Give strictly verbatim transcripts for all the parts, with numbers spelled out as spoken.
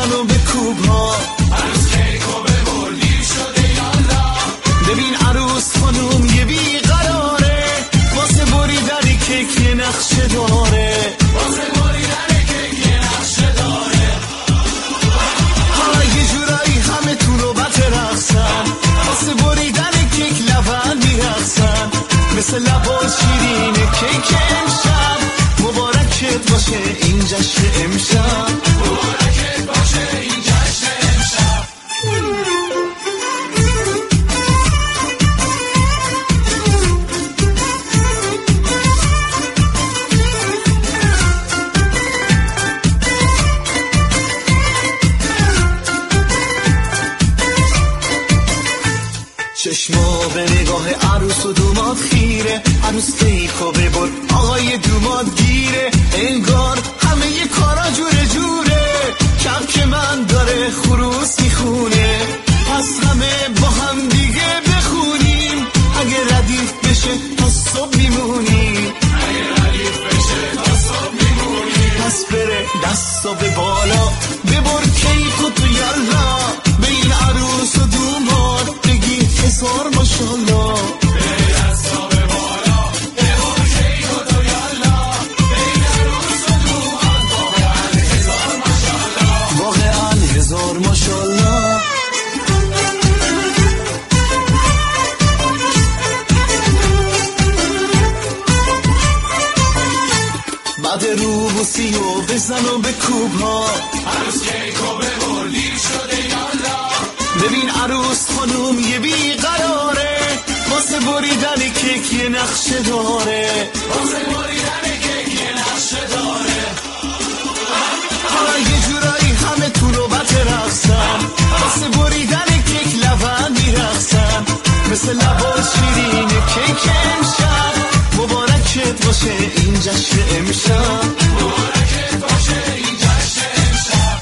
بزن و بکوب ها، عروس کیکو ببر دیر شده یالا. ببین عروس خانوم یه بیقراره، واسه بریدن کیک یه نقشه داره، واسه بریدن کیک یه نقشه داره. حالا یه جورایی همه تو نوبت رقصن، واسه بریدن کیک لبن میرقصن، مثل لباس شیرین کیک امشب، مبارکت باشه این جشن امشب، مبارکت باشه این جشن امشب. چشما به نگاه عروس و دوماد خیره، عروس کیکو ببر آقای دوماد گیره، انگار همه یه کارا جوره جوره، کبک من داره خروس میخونه، پس همه با هم دیگه بخونیم، اگه ردیف بشه تا صبح میمونیم، اگه ردیف بشه تا صبح میمونیم. پس بره دستا به بالا، ببر کیکو تو یالا، به این عروس و دوماد بگی هزار ماشالله. به دستا به بالا، ببر کیکو تو یالا، به این عروس و دوماد واقعا هزار ماشالله. واقعا هزار ماشالله. بعد روبوسی و بزن و بکوب ها، عروس کیکو ببر دیر شده یالا. ببین عروس خانوم یه بیقراره، واسه بریدن کیک یه نقشه داره، واسه بریدن کیک یه نقشه داره. حالا یه جورایی همه تو نوبت رقصن، واسه بریدن کیک لبن میرقصن، مثل لباس شیرین کیک امشب، مبارکت باشه این جشن امشب، مبارکت باشه این جشن امشب.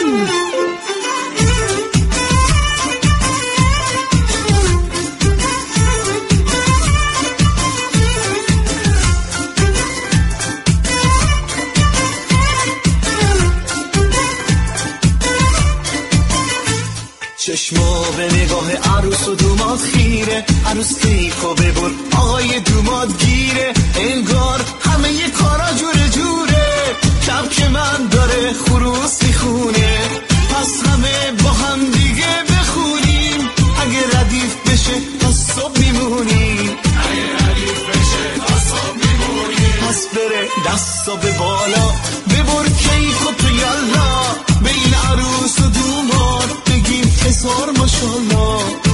چشما به نگاه عروس و دوماد خیره، عروس کیکو ببر آقای دوماد گیره، انگار همه یه کارا جوره جوره، کبک من داره خروس میخونه، پس همه با هم دیگه بخونیم، اگه ردیف بشه تا صبح میمونیم، اگه ردیف بشه تا صبح میمونیم. پس بره دستا به بالا، ببر کیکو تو یالا، به این عروس و دوماد بگیم هزار ماشالله.